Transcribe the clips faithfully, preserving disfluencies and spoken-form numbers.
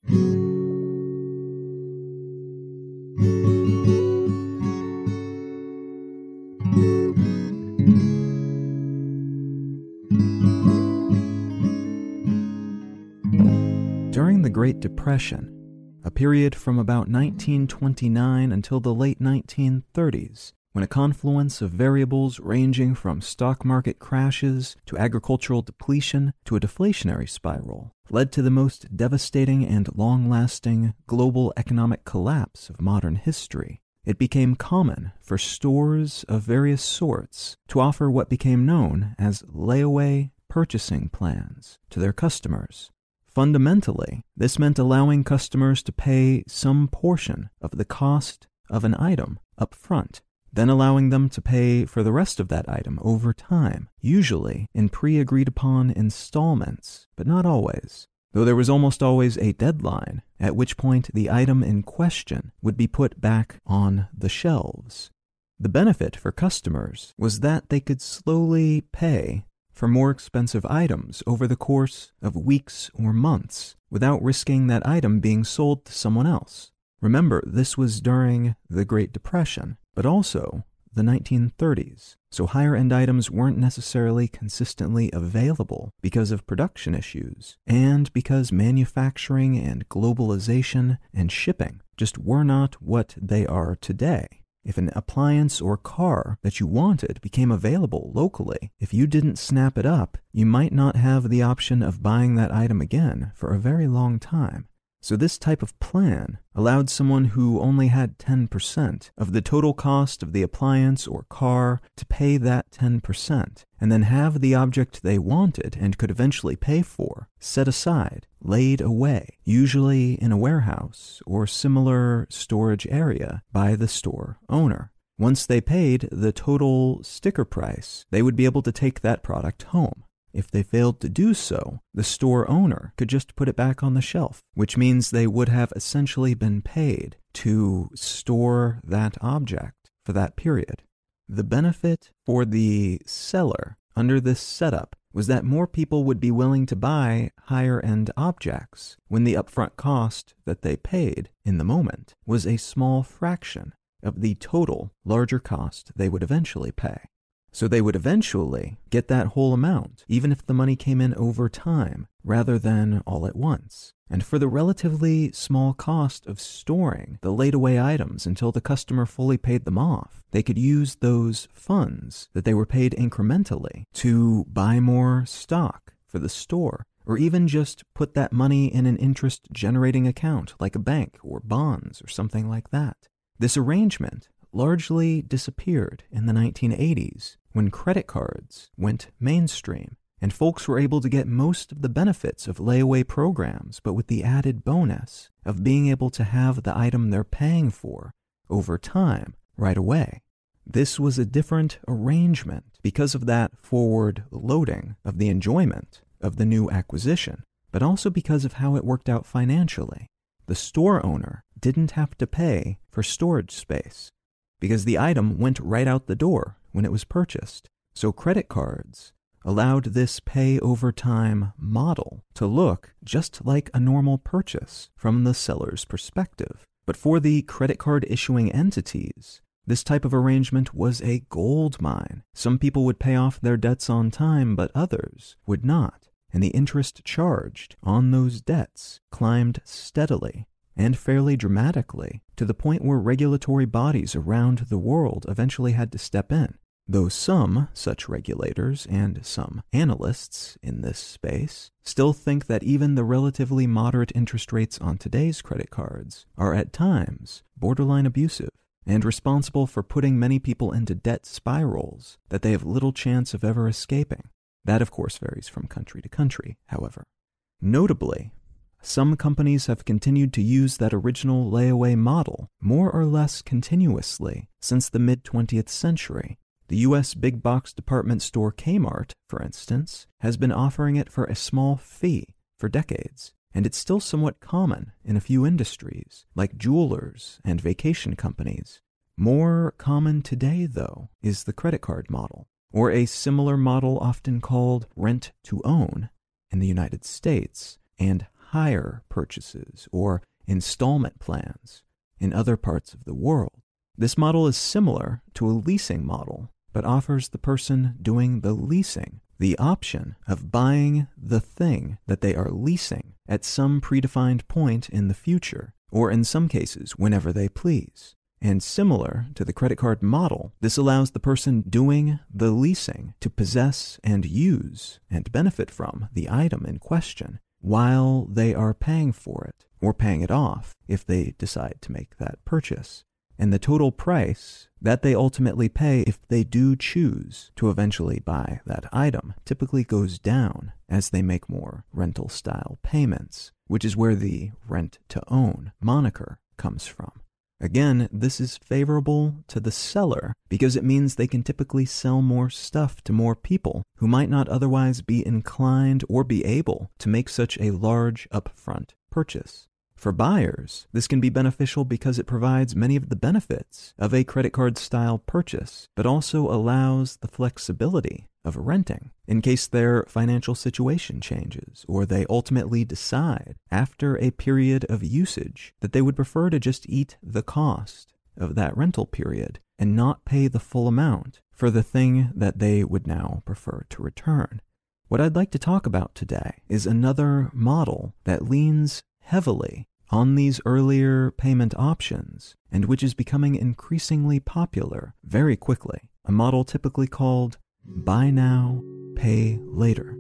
During the Great Depression, a period from about nineteen twenty-nine until the late nineteen thirties, when a confluence of variables ranging from stock market crashes to agricultural depletion to a deflationary spiral led to the most devastating and long-lasting global economic collapse of modern history, it became common for stores of various sorts to offer what became known as layaway purchasing plans to their customers. Fundamentally, this meant allowing customers to pay some portion of the cost of an item up front, then allowing them to pay for the rest of that item over time, usually in pre-agreed-upon installments, but not always, though there was almost always a deadline, at which point the item in question would be put back on the shelves. The benefit for customers was that they could slowly pay for more expensive items over the course of weeks or months without risking that item being sold to someone else. Remember, this was during the Great Depression, but also the nineteen thirties, so higher-end items weren't necessarily consistently available because of production issues, and because manufacturing and globalization and shipping just were not what they are today. If an appliance or car that you wanted became available locally, if you didn't snap it up, you might not have the option of buying that item again for a very long time. So this type of plan allowed someone who only had ten percent of the total cost of the appliance or car to pay that ten percent, and then have the object they wanted and could eventually pay for set aside, laid away, usually in a warehouse or similar storage area by the store owner. Once they paid the total sticker price, they would be able to take that product home. If they failed to do so, the store owner could just put it back on the shelf, which means they would have essentially been paid to store that object for that period. The benefit for the seller under this setup was that more people would be willing to buy higher-end objects when the upfront cost that they paid in the moment was a small fraction of the total larger cost they would eventually pay. So they would eventually get that whole amount, even if the money came in over time, rather than all at once. And for the relatively small cost of storing the laid-away items until the customer fully paid them off, they could use those funds that they were paid incrementally to buy more stock for the store, or even just put that money in an interest-generating account like a bank or bonds or something like that. This arrangement largely disappeared in the nineteen eighties when credit cards went mainstream, and folks were able to get most of the benefits of layaway programs, but with the added bonus of being able to have the item they're paying for over time right away. This was a different arrangement because of that forward loading of the enjoyment of the new acquisition, but also because of how it worked out financially. The store owner didn't have to pay for storage space, because the item went right out the door when it was purchased. So credit cards allowed this pay-over-time model to look just like a normal purchase from the seller's perspective. But for the credit card issuing entities, this type of arrangement was a gold mine. Some people would pay off their debts on time, but others would not. And the interest charged on those debts climbed steadily and fairly dramatically, to the point where regulatory bodies around the world eventually had to step in. Though some such regulators and some analysts in this space still think that even the relatively moderate interest rates on today's credit cards are at times borderline abusive and responsible for putting many people into debt spirals that they have little chance of ever escaping. That, of course, varies from country to country, however. Notably, some companies have continued to use that original layaway model more or less continuously since the mid-twentieth century. The U S big box department store Kmart, for instance, has been offering it for a small fee for decades, and it's still somewhat common in a few industries, like jewelers and vacation companies. More common today, though, is the credit card model, or a similar model often called rent-to-own in the United States, and hire purchases or installment plans in other parts of the world. This model is similar to a leasing model, but offers the person doing the leasing the option of buying the thing that they are leasing at some predefined point in the future, or in some cases, whenever they please. And similar to the credit card model, this allows the person doing the leasing to possess and use and benefit from the item in question while they are paying for it, or paying it off if they decide to make that purchase. And the total price that they ultimately pay if they do choose to eventually buy that item typically goes down as they make more rental-style payments, which is where the rent-to-own moniker comes from. Again, this is favorable to the seller because it means they can typically sell more stuff to more people who might not otherwise be inclined or be able to make such a large upfront purchase. For buyers, this can be beneficial because it provides many of the benefits of a credit card style purchase, but also allows the flexibility of renting in case their financial situation changes or they ultimately decide after a period of usage that they would prefer to just eat the cost of that rental period and not pay the full amount for the thing that they would now prefer to return. What I'd like to talk about today is another model that leans heavily on these earlier payment options and which is becoming increasingly popular very quickly, a model typically called buy now, pay later.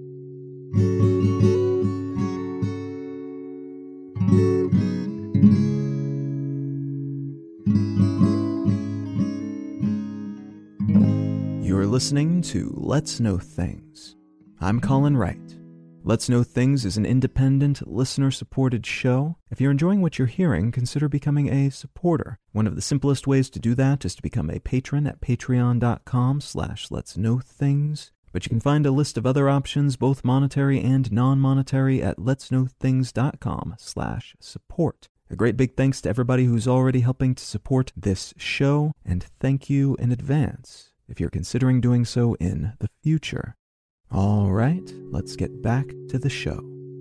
You're listening to Let's Know Things. I'm Colin Wright. Let's Know Things is an independent, listener-supported show. If you're enjoying what you're hearing, consider becoming a supporter. One of the simplest ways to do that is to become a patron at patreon.com slash Let's Know Things. But you can find a list of other options, both monetary and non-monetary, at letsknowthings.com slash support. A great big thanks to everybody who's already helping to support this show, and thank you in advance if you're considering doing so in the future. All right, let's get back to the show.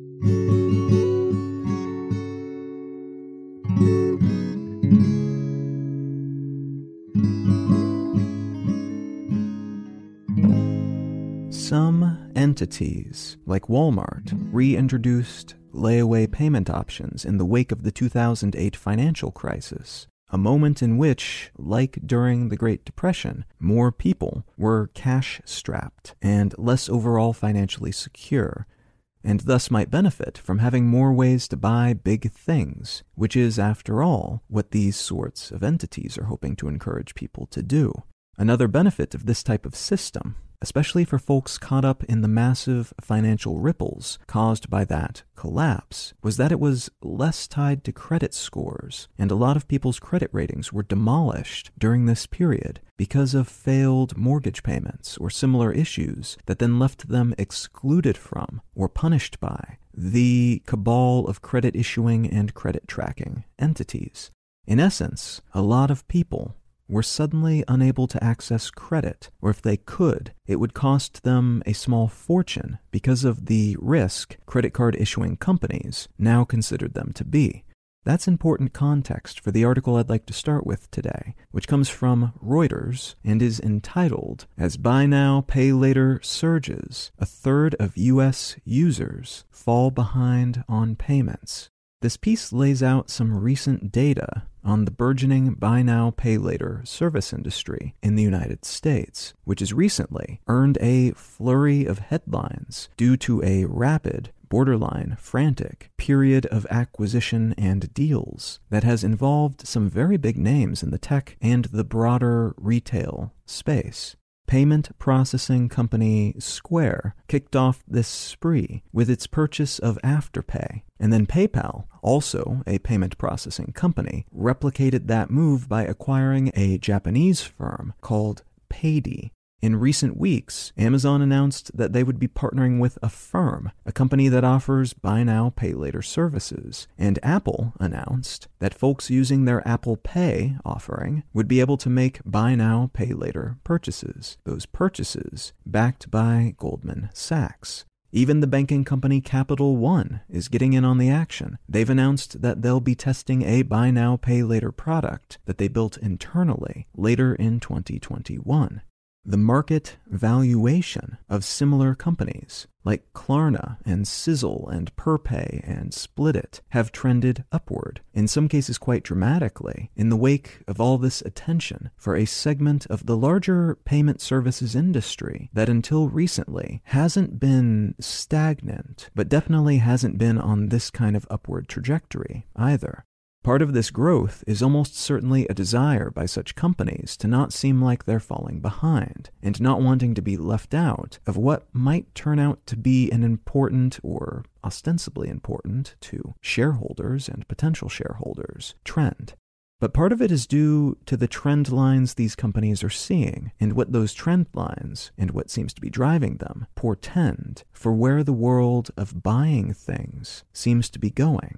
Some entities, like Walmart, reintroduced layaway payment options in the wake of the two thousand eight financial crisis, a moment in which, like during the Great Depression, more people were cash-strapped and less overall financially secure, and thus might benefit from having more ways to buy big things, which is, after all, what these sorts of entities are hoping to encourage people to do. Another benefit of this type of system, especially for folks caught up in the massive financial ripples caused by that collapse, was that it was less tied to credit scores, and a lot of people's credit ratings were demolished during this period because of failed mortgage payments or similar issues that then left them excluded from or punished by the cabal of credit issuing and credit tracking entities. In essence, a lot of people were suddenly unable to access credit, or if they could, it would cost them a small fortune because of the risk credit card issuing companies now considered them to be. That's important context for the article I'd like to start with today, which comes from Reuters and is entitled, "As Buy Now, Pay Later Surges, a Third of U S Users Fall Behind on Payments." This piece lays out some recent data on the burgeoning buy now, pay later service industry in the United States, which has recently earned a flurry of headlines due to a rapid, borderline frantic period of acquisition and deals that has involved some very big names in the tech and the broader retail space. Payment processing company Square kicked off this spree with its purchase of Afterpay, and then PayPal, also a payment processing company, replicated that move by acquiring a Japanese firm called Paidy. In recent weeks, Amazon announced that they would be partnering with Affirm, a company that offers buy now, pay later services, and Apple announced that folks using their Apple Pay offering would be able to make buy now, pay later purchases, those purchases backed by Goldman Sachs. Even the banking company Capital One is getting in on the action. They've announced that they'll be testing a buy now, pay later product that they built internally later in twenty twenty-one. The market valuation of similar companies like Klarna and Sizzle and Perpay and Splitit have trended upward, in some cases quite dramatically, in the wake of all this attention for a segment of the larger payment services industry that until recently hasn't been stagnant, but definitely hasn't been on this kind of upward trajectory either. Part of this growth is almost certainly a desire by such companies to not seem like they're falling behind, and not wanting to be left out of what might turn out to be an important, or ostensibly important, to shareholders and potential shareholders trend. But part of it is due to the trend lines these companies are seeing, and what those trend lines, and what seems to be driving them, portend for where the world of buying things seems to be going.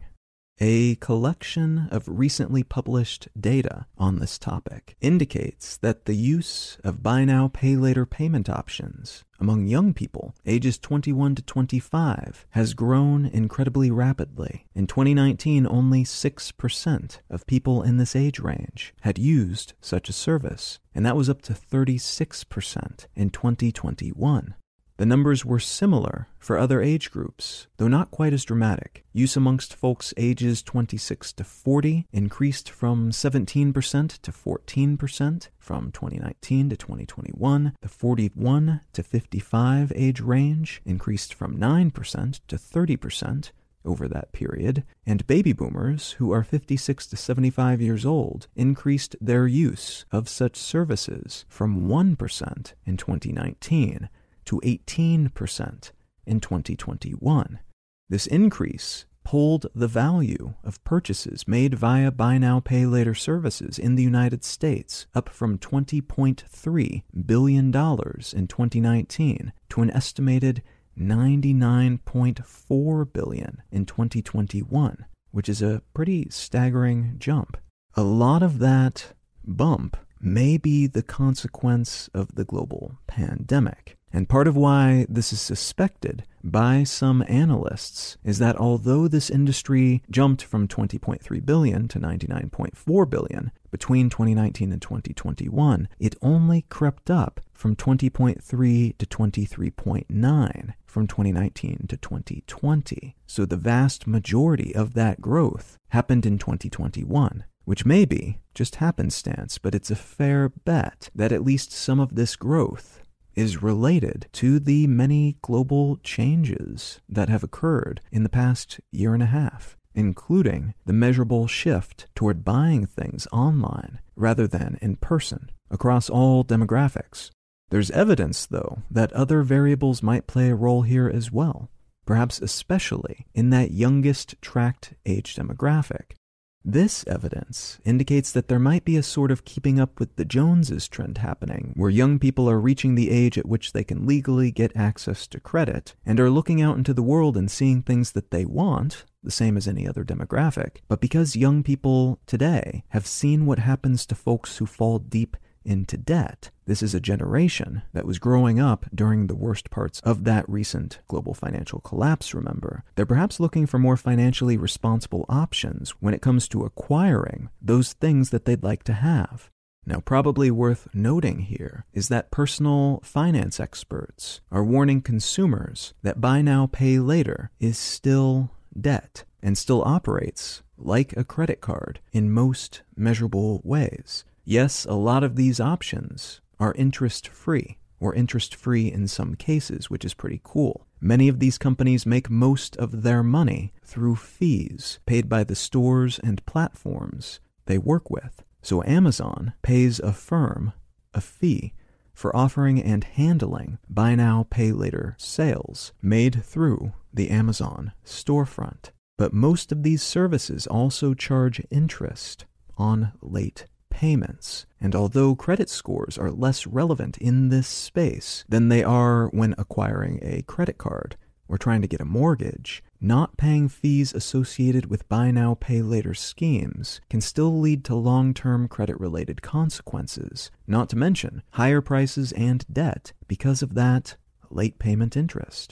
A collection of recently published data on this topic indicates that the use of buy now, pay later payment options among young people ages twenty-one to twenty-five has grown incredibly rapidly. In twenty nineteen, only six percent of people in this age range had used such a service, and that was up to thirty-six percent in twenty twenty-one. The numbers were similar for other age groups, though not quite as dramatic. Use amongst folks ages twenty-six to forty increased from seventeen percent to fourteen percent from twenty nineteen to twenty twenty-one. The forty-one to fifty-five age range increased from nine percent to thirty percent over that period, and baby boomers, who are fifty-six to seventy-five years old, increased their use of such services from one percent in twenty nineteen to eighteen percent in twenty twenty-one. This increase pulled the value of purchases made via buy now, pay later services in the United States up from twenty point three billion dollars in twenty nineteen to an estimated ninety-nine point four billion dollars in twenty twenty-one, which is a pretty staggering jump. A lot of that bump may be the consequence of the global pandemic. And part of why this is suspected by some analysts is that although this industry jumped from twenty point three billion dollars to ninety-nine point four billion dollars between twenty nineteen and twenty twenty-one, it only crept up from twenty point three to twenty-three point nine from twenty nineteen to twenty twenty. So the vast majority of that growth happened in twenty twenty-one. Which may be just happenstance, but it's a fair bet that at least some of this growth is related to the many global changes that have occurred in the past year and a half, including the measurable shift toward buying things online rather than in person across all demographics. There's evidence, though, that other variables might play a role here as well, perhaps especially in that youngest tracked age demographic. This evidence indicates that there might be a sort of keeping up with the Joneses trend happening, where young people are reaching the age at which they can legally get access to credit, and are looking out into the world and seeing things that they want, the same as any other demographic. But because young people today have seen what happens to folks who fall deep into debt, this is a generation that was growing up during the worst parts of that recent global financial collapse, remember. They're perhaps looking for more financially responsible options when it comes to acquiring those things that they'd like to have. Now, probably worth noting here is that personal finance experts are warning consumers that buy now, pay later is still debt and still operates like a credit card in most measurable ways. Yes, a lot of these options are interest-free, or interest-free in some cases, which is pretty cool. Many of these companies make most of their money through fees paid by the stores and platforms they work with. So Amazon pays a firm a fee for offering and handling buy now, pay later sales made through the Amazon storefront. But most of these services also charge interest on late payments, and although credit scores are less relevant in this space than they are when acquiring a credit card or trying to get a mortgage, not paying fees associated with buy now, pay later schemes can still lead to long-term credit-related consequences, not to mention higher prices and debt because of that late payment interest.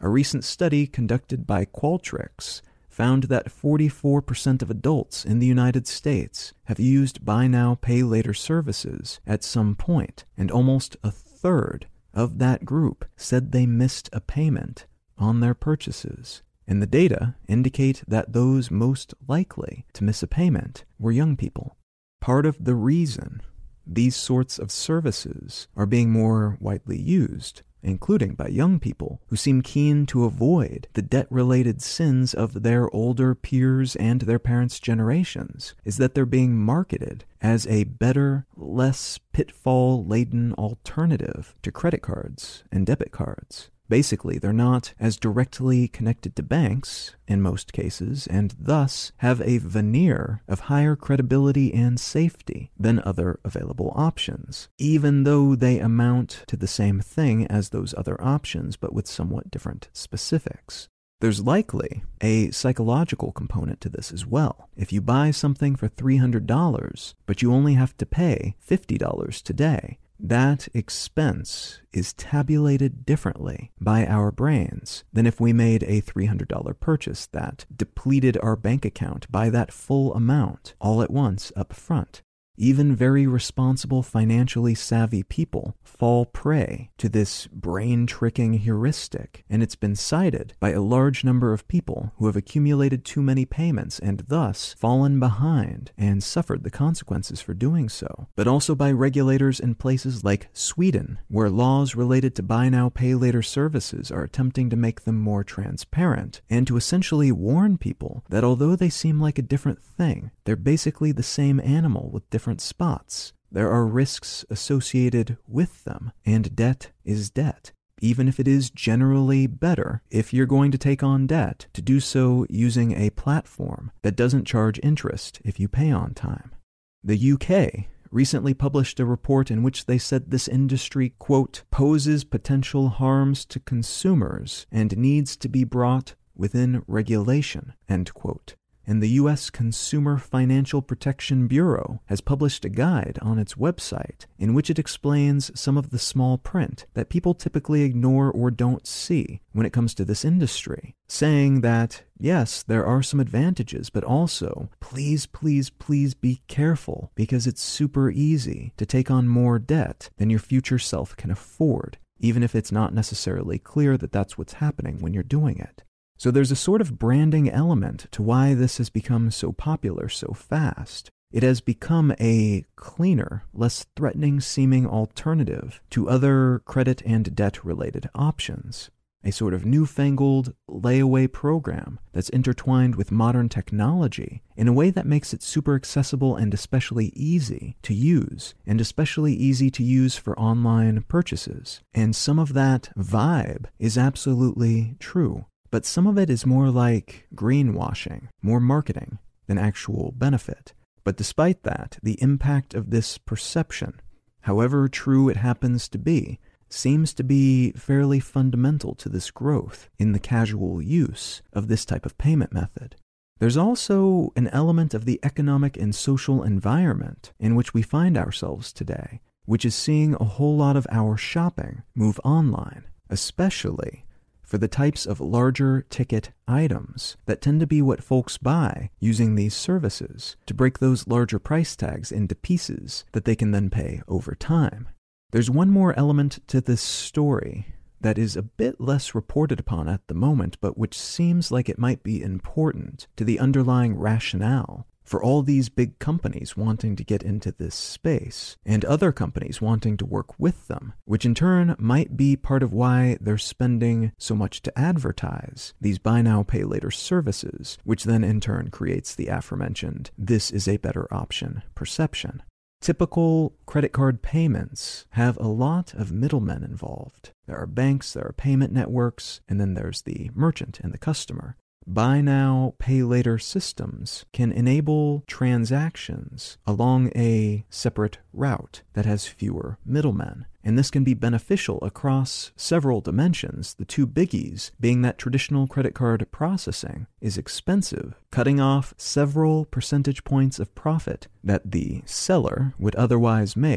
A recent study conducted by Qualtrics found that forty-four percent of adults in the United States have used buy now, pay later services at some point, and almost a third of that group said they missed a payment on their purchases. And the data indicate that those most likely to miss a payment were young people. Part of the reason these sorts of services are being more widely used, including by young people who seem keen to avoid the debt-related sins of their older peers and their parents' generations, is that they're being marketed as a better, less pitfall-laden alternative to credit cards and debit cards. Basically, they're not as directly connected to banks in most cases, and thus have a veneer of higher credibility and safety than other available options, even though they amount to the same thing as those other options, but with somewhat different specifics. There's likely a psychological component to this as well. If you buy something for three hundred dollars, but you only have to pay fifty dollars today, that expense is tabulated differently by our brains than if we made a three hundred dollars purchase that depleted our bank account by that full amount all at once up front. Even very responsible, financially savvy people fall prey to this brain-tricking heuristic, and it's been cited by a large number of people who have accumulated too many payments and thus fallen behind and suffered the consequences for doing so, but also by regulators in places like Sweden, where laws related to buy now, pay later services are attempting to make them more transparent and to essentially warn people that although they seem like a different thing, they're basically the same animal with different different spots. There are risks associated with them, and debt is debt. Even if it is generally better, if you're going to take on debt, to do so using a platform that doesn't charge interest if you pay on time. The U K recently published a report in which they said this industry, quote, poses potential harms to consumers and needs to be brought within regulation, end quote. And the U S Consumer Financial Protection Bureau has published a guide on its website in which it explains some of the small print that people typically ignore or don't see when it comes to this industry, saying that, yes, there are some advantages, but also, please, please, please be careful because it's super easy to take on more debt than your future self can afford, even if it's not necessarily clear that that's what's happening when you're doing it. So there's a sort of branding element to why this has become so popular so fast. It has become a cleaner, less threatening-seeming alternative to other credit and debt-related options. A sort of newfangled layaway program that's intertwined with modern technology in a way that makes it super accessible and especially easy to use, and especially easy to use for online purchases. And some of that vibe is absolutely true. But some of it is more like greenwashing, more marketing than actual benefit. But despite that, the impact of this perception, however true it happens to be, seems to be fairly fundamental to this growth in the casual use of this type of payment method. There's also an element of the economic and social environment in which we find ourselves today, which is seeing a whole lot of our shopping move online, especially for the types of larger ticket items that tend to be what folks buy using these services to break those larger price tags into pieces that they can then pay over time. There's one more element to this story that is a bit less reported upon at the moment, but which seems like it might be important to the underlying rationale for all these big companies wanting to get into this space, and other companies wanting to work with them, which in turn might be part of why they're spending so much to advertise these buy now, pay later services, which then in turn creates the aforementioned "this is a better option" perception. Typical credit card payments have a lot of middlemen involved. There are banks, there are payment networks, and then there's the merchant and the customer. Buy now, pay later systems can enable transactions along a separate route that has fewer middlemen. And this can be beneficial across several dimensions, the two biggies being that traditional credit card processing is expensive, cutting off several percentage points of profit that the seller would otherwise make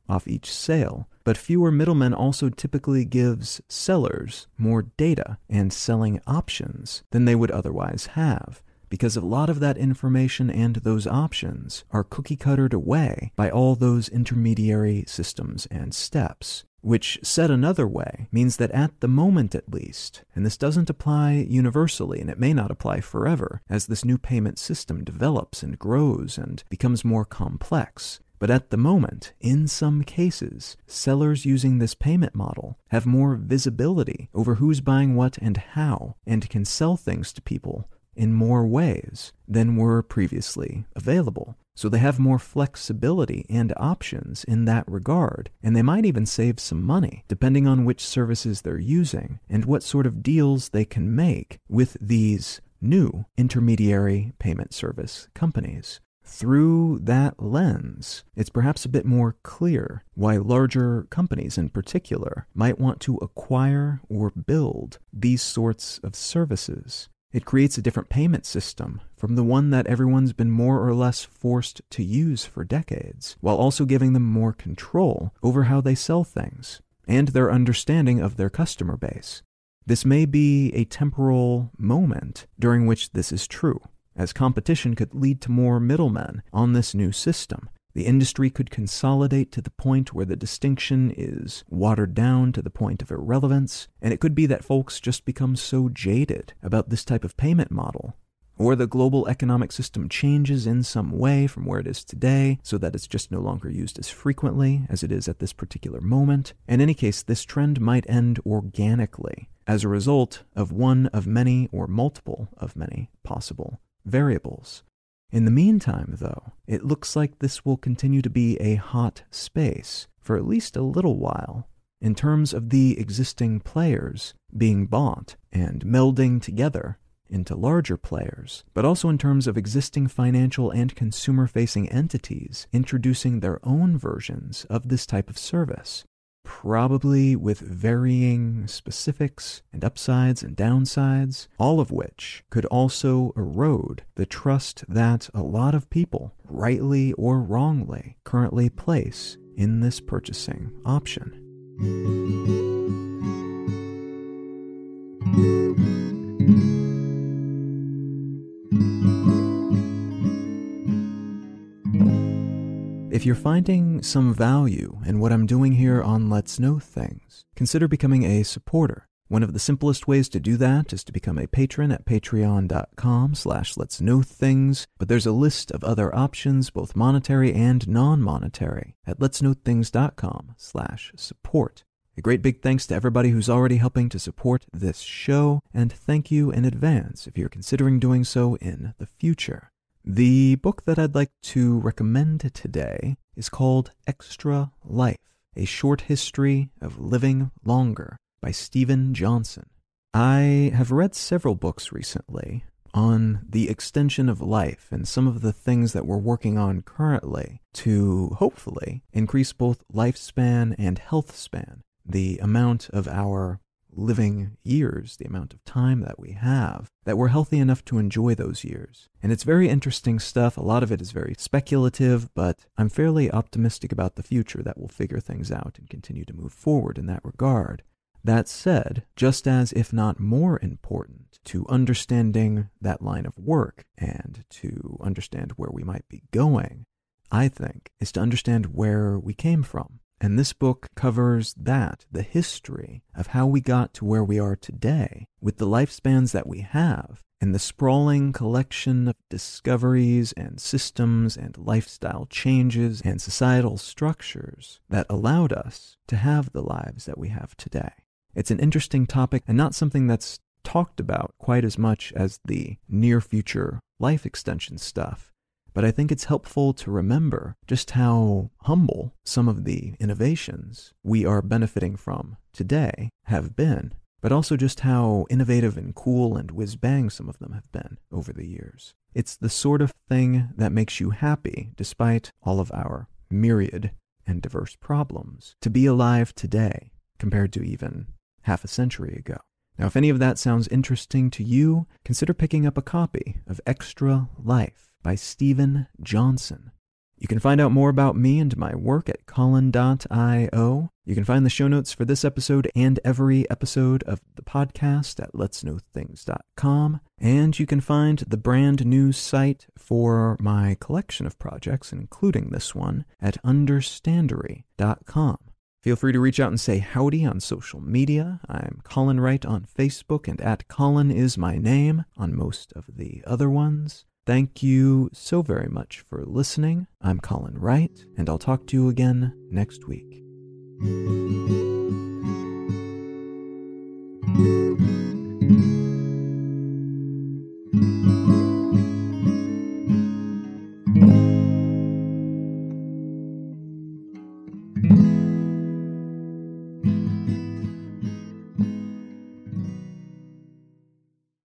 off each sale, but fewer middlemen also typically gives sellers more data and selling options than they would otherwise have, because a lot of that information and those options are cookie-cuttered away by all those intermediary systems and steps, which, said another way, means that at the moment at least, and this doesn't apply universally and it may not apply forever as this new payment system develops and grows and becomes more complex, but at the moment, in some cases, sellers using this payment model have more visibility over who's buying what and how, and can sell things to people in more ways than were previously available. So they have more flexibility and options in that regard, and they might even save some money depending on which services they're using and what sort of deals they can make with these new intermediary payment service companies. Through that lens, it's perhaps a bit more clear why larger companies in particular might want to acquire or build these sorts of services. It creates a different payment system from the one that everyone's been more or less forced to use for decades, while also giving them more control over how they sell things and their understanding of their customer base. This may be a temporal moment during which this is true, as competition could lead to more middlemen on this new system. The industry could consolidate to the point where the distinction is watered down to the point of irrelevance, and it could be that folks just become so jaded about this type of payment model, or the global economic system changes in some way from where it is today so that it's just no longer used as frequently as it is at this particular moment. In any case, this trend might end organically as a result of one of many or multiple of many possible variables. In the meantime, though, it looks like this will continue to be a hot space for at least a little while in terms of the existing players being bought and melding together into larger players, but also in terms of existing financial and consumer-facing entities introducing their own versions of this type of service, probably with varying specifics and upsides and downsides, all of which could also erode the trust that a lot of people, rightly or wrongly, currently place in this purchasing option. If you're finding some value in what I'm doing here on Let's Know Things, consider becoming a supporter. One of the simplest ways to do that is to become a patron at patreon.com slash let's know things, but there's a list of other options, both monetary and non-monetary, at letsknowthings.com slash support. A great big thanks to everybody who's already helping to support this show, and thank you in advance if you're considering doing so in the future. The book that I'd like to recommend today is called Extra Life, A Short History of Living Longer by Steven Johnson. I have read several books recently on the extension of life and some of the things that we're working on currently to hopefully increase both lifespan and health span, the amount of our living years, the amount of time that we have, that we're healthy enough to enjoy those years. And it's very interesting stuff. A lot of it is very speculative, but I'm fairly optimistic about the future that we'll figure things out and continue to move forward in that regard. That said, just as if not more important to understanding that line of work and to understand where we might be going, I think, is to understand where we came from. And this book covers that, the history of how we got to where we are today, with the lifespans that we have, and the sprawling collection of discoveries and systems and lifestyle changes and societal structures that allowed us to have the lives that we have today. It's an interesting topic and not something that's talked about quite as much as the near-future life extension stuff. But I think it's helpful to remember just how humble some of the innovations we are benefiting from today have been, but also just how innovative and cool and whiz-bang some of them have been over the years. It's the sort of thing that makes you happy, despite all of our myriad and diverse problems, to be alive today compared to even half a century ago. Now, if any of that sounds interesting to you, consider picking up a copy of Extra Life by Steven Johnson. You can find out more about me and my work at Colin dot io. You can find the show notes for this episode and every episode of the podcast at lets know things dot com. And you can find the brand new site for my collection of projects, including this one, at understandery dot com. Feel free to reach out and say howdy on social media. I'm Colin Wright on Facebook, and at Colin is my name on most of the other ones. Thank you so very much for listening. I'm Colin Wright, and I'll talk to you again next week.